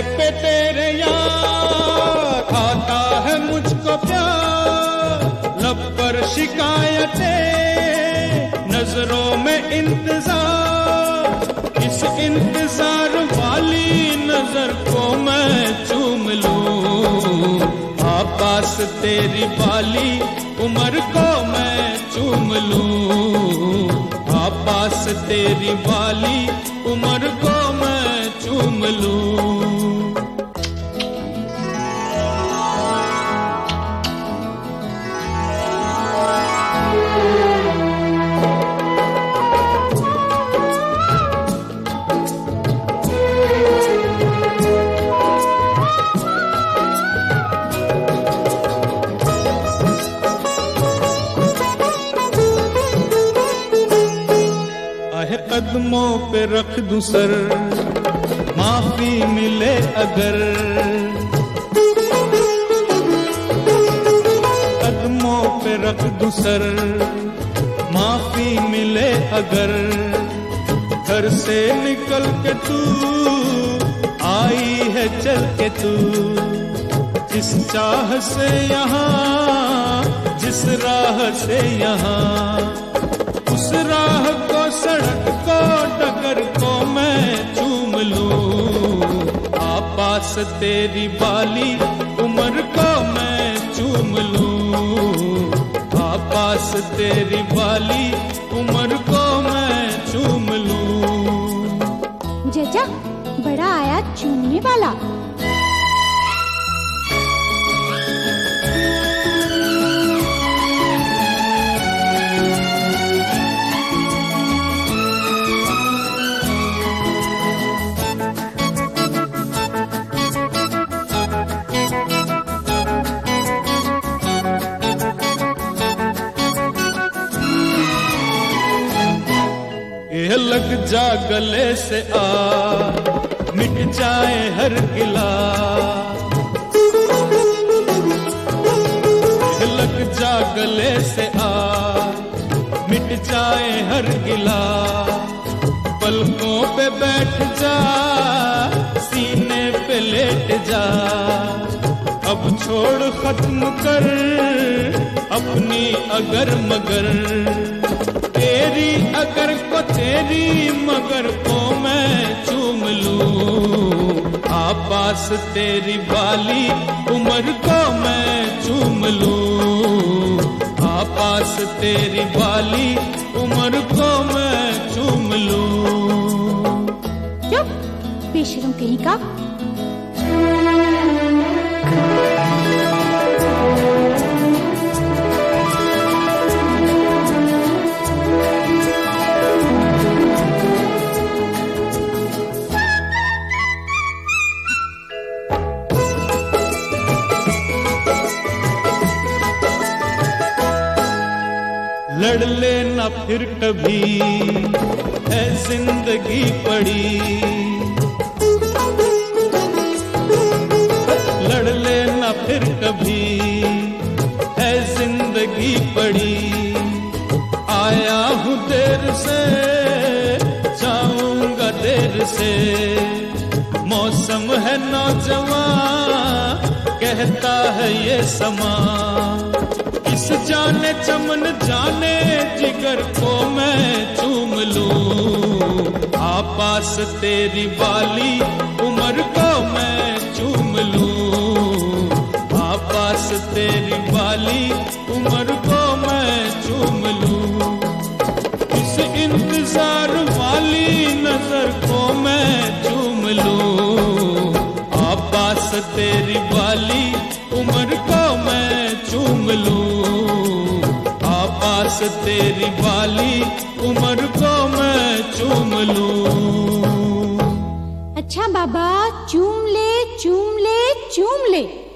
पे तेरे यार आता है मुझको प्यार, लब पर शिकायतें, नजरों में इंतजार। इस इंतजार वाली नजर को मैं चूम लूं, पास तेरी वाली उम्र को मैं चूम लूं, पास तेरी वाली उम्र को मैं चूम लूं। कदमों पे रख दूं सर, माफी मिले अगर, कदमों पे रख दूं सर, माफी मिले अगर। घर से निकल के तू आई है चल के तू, जिस चाह से यहाँ, जिस राह से यहाँ, उस राह को, सड़क को, डगर को मैं चूम लूं, पास तेरी वाली उम्र को मैं चूम लूं, पास तेरी वाली उम्र को मैं चूम लूं। जजा, बड़ा आया चूमने वाला। ये लग जा गले से आ, मिट जाए हर गिला, ये लग जा गले से आ, मिट जाए हर गिला। पलकों पे बैठ जा, सीने पे लेट जा, अब छोड़ खत्म कर अपनी अगर मगर। तेरी अगर को, तेरी मगर को मैं चूम लूं, पास तेरी वाली उम्र को मैं चूम लूं, पास तेरी वाली उम्र को मैं चूम लूं। चुप, बेशरम कहीं का। लड़ लेना फिर कभी है जिंदगी पड़ी, लड़ लेना फिर कभी है जिंदगी पड़ी। आया हूँ देर से, जाऊंगा देर से, मौसम है नौजवान कहता है ये समा। इस जाने चमन जाने जिगर को मैं चूम लूं, पास तेरी वाली उम्र को मैं चूम लूं, पास तेरी वाली उम्र को मैं चूम लूं। इस इंतजार वाली नजर को मैं चूम लूं, पास तेरी वाली उम्र को मैं चूम लूं, पास तेरी वाली उम्र को मैं चूम लूं। अच्छा बाबा, चूम ले, चूम ले, चूम ले।